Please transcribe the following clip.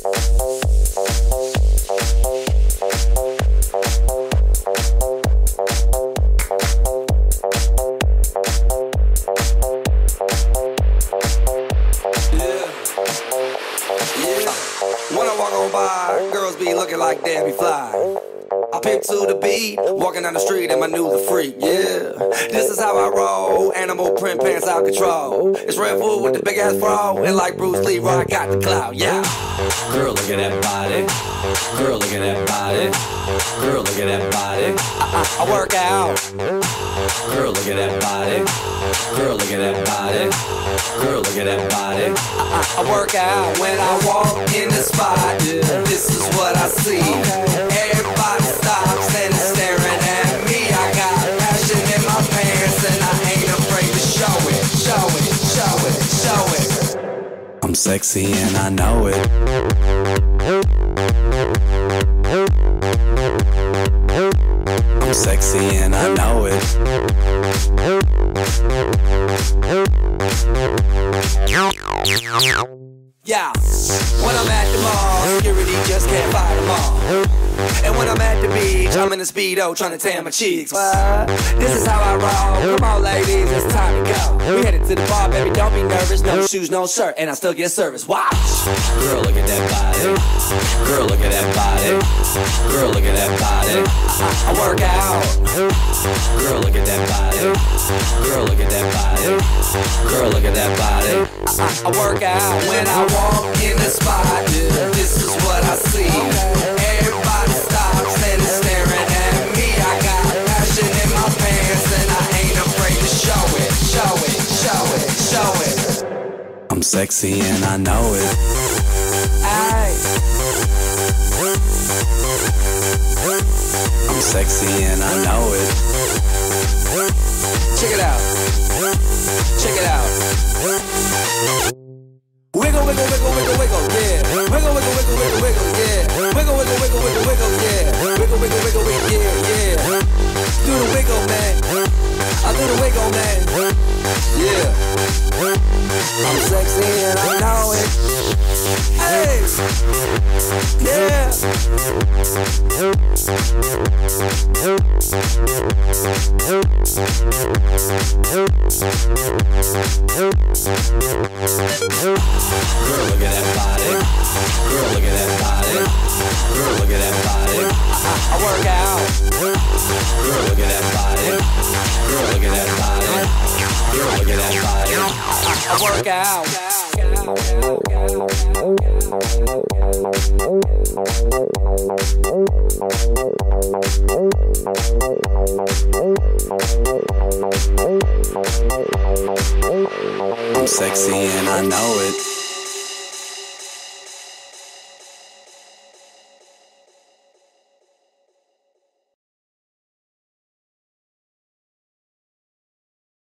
When I walk on by, girls be looking like Debbie Fly. I pimp to the beat, walking down the street and my new the freak, yeah. This is how I roll, animal print pants out control. It's Red Food with the big ass bra, and like Bruce Lee, I got the clout, yeah. Girl, look at that body. Girl, look at that body. Girl, look at that body. I work out. Girl, look at that body. Girl, look at that body. Girl, look at that body. I work out when I walk in the spot. This is what I see. Everybody stops and is staring at me. I got passion in my pants and I ain't afraid to show it. Show it, show it, show it. I'm sexy and I know it. I'm sexy and I know it. Yeah, when I'm at the mall, security just can't fight them all. And when I'm at the beach, I'm in a Speedo trying to tan my cheeks. This is how I roll. Come on, ladies, it's time to go. We headed to the bar, baby, don't be nervous. No shoes, no shirt, and I still get service. Watch. Girl, look at that body. Girl, look at that body. Girl, look at that body. I work out. Girl, look at that body. Girl, look at that body. Girl, look at that body. I work out when I walk in the spot. This is what I see. Everybody stops and is staring at me. I got passion in my pants and I ain't afraid to show it. Show it, show it, show it. I'm sexy and I know it. Aye. I'm sexy and I know it. Check it out. Check it out. Wiggle, wiggle, wiggle, wiggle, wiggle, yeah. Wiggle, wiggle, wiggle, wiggle, wiggle, yeah. Wiggle, wiggle, wiggle, wiggle, wiggle, yeah. Wiggle, wiggle, wiggle, wiggle, yeah, yeah. Do the wiggle, man. I do the wiggle, man. Yeah. I'm sexy and I know it. Hey. Yeah. Girl, look at that body. Girl, look at that body. Girl, look at that body. I work out. Girl, look at that body. Girl, look at that body. Girl, look at that body. I work out. I'm sexy and I know it.